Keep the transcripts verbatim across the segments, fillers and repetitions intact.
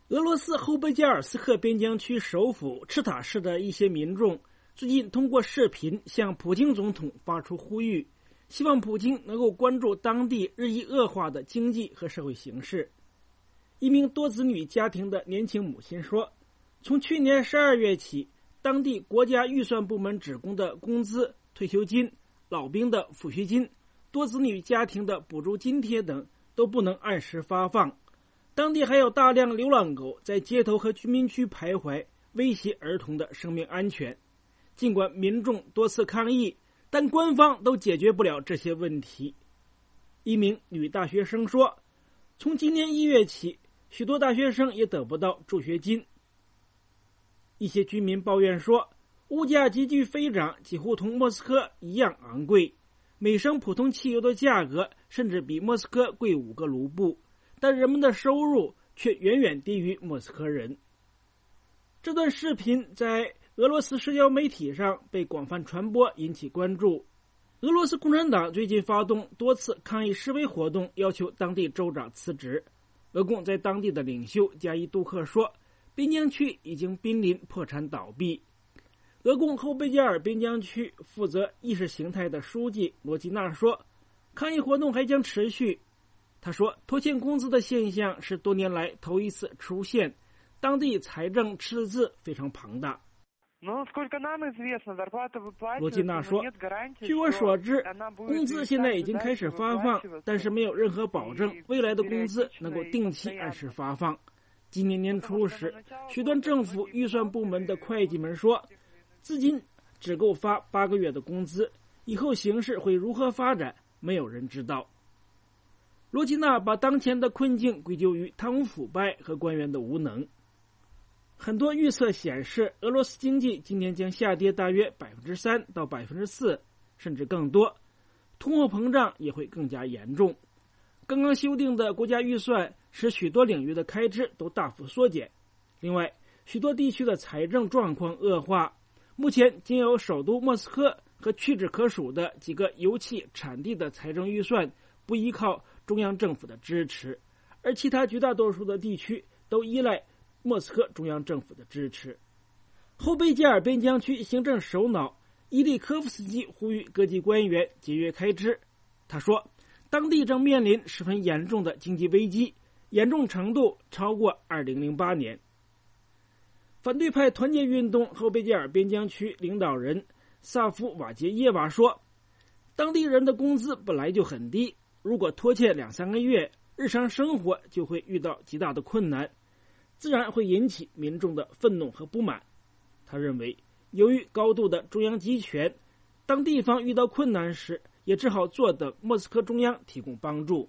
俄罗斯后贝加尔斯克边疆区首府赤塔市的一些民众最近通过视频向普京总统发出呼吁，希望普京能够关注当地日益恶化的经济和社会形势。一名多子女家庭的年轻母亲说，从去年十二月起，当地国家预算部门职工的工资、退休金、老兵的抚恤金、多子女家庭的补助津贴等都不能按时发放。当地还有大量流浪狗在街头和居民区徘徊，威胁儿童的生命安全。尽管民众多次抗议，但官方都解决不了这些问题。一名女大学生说，从今年一月起，许多大学生也得不到助学金。一些居民抱怨说，物价急剧飞涨，几乎同莫斯科一样昂贵，每升普通汽油的价格甚至比莫斯科贵五个卢布，但人们的收入却远远低于莫斯科人。这段视频在俄罗斯社交媒体上被广泛传播，引起关注。俄罗斯共产党最近发动多次抗议示威活动，要求当地州长辞职。俄共在当地的领袖加伊杜克说，边疆区已经濒临破产倒闭。俄共后贝加尔边疆区负责意识形态的书记罗基纳说，抗议活动还将持续。他说，拖欠工资的现象是多年来头一次出现，当地财政赤字非常庞大。罗基纳说，据我所知，工资现在已经开始发放，但是没有任何保证未来的工资能够定期按时发放。今年年初时，许多政府预算部门的会计们说，资金只够发八个月的工资，以后形势会如何发展，没有人知道。罗基纳把当前的困境归咎于贪污腐败和官员的无能。很多预测显示，俄罗斯经济今年将下跌大约百分之三到百分之四，甚至更多，通货膨胀也会更加严重。刚刚修订的国家预算使许多领域的开支都大幅缩减。另外，许多地区的财政状况恶化，目前仅有首都莫斯科和屈指可数的几个油气产地的财政预算不依靠中央政府的支持，而其他绝大多数的地区都依赖莫斯科中央政府的支持。后贝加尔边疆区行政首脑伊利科夫斯基呼吁各级官员节约开支。他说，当地正面临十分严重的经济危机，严重程度超过二零零八年。反对派团结运动后贝加尔边疆区领导人萨夫瓦杰耶娃说，当地人的工资本来就很低，如果拖欠两三个月，日常生活就会遇到极大的困难，自然会引起民众的愤怒和不满。他认为，由于高度的中央集权，当地方遇到困难时，也只好坐等莫斯科中央提供帮助。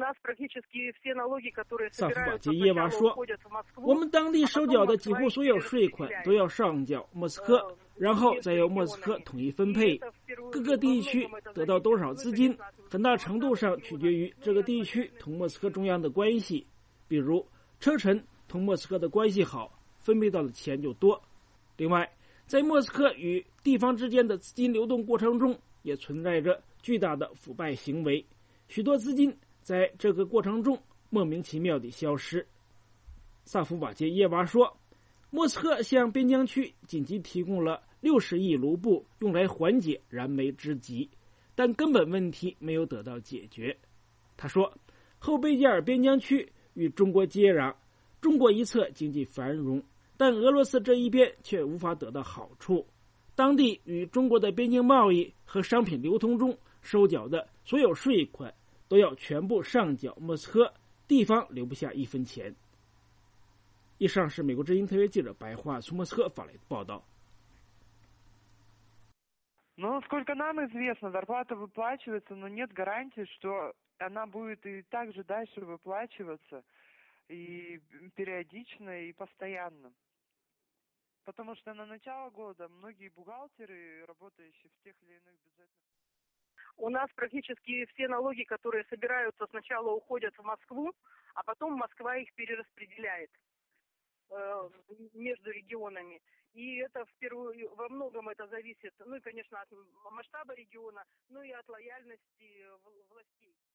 萨夫瓦杰耶娃说，我们当地收缴的几乎所有税款都要上缴莫斯科，然后再由莫斯科统一分配。各个地区得到多少资金，很大程度上取决于这个地区同莫斯科中央的关系。比如，车臣同莫斯科的关系好，分配到的钱就多。另外，在莫斯科与地方之间的资金流动过程中，也存在着巨大的腐败行为，许多资金在这个过程中莫名其妙地消失。萨夫瓦杰耶娃说，莫斯科向边疆区紧急提供了六十亿卢布，用来缓解燃眉之急，但根本问题没有得到解决。他说，后贝加尔边疆区与中国接壤，中国一侧经济繁荣，但俄罗斯这一边却无法得到好处。当地与中国的边境贸易和商品流通中收缴的所有税款都要全部上缴莫斯科，地方留不下一分钱。以上是美国之音特约记者白桦从莫斯科发来的报道。 Ну, насколько нам известно, зарплата выплачивается, но нет гарантии, что она будет и так же дальше выплачиваться, и периодично, и постоянно. Потому что на начало года многие бухгалтеры, работающие в тех или иных бюджетных... У нас практически все налоги, которые собираются, сначала уходят в Москву, а потом Москва их перераспределяет э, между регионами. И это в первую, во многом это зависит, ну и, конечно, от масштаба региона, ну и от лояльности властей.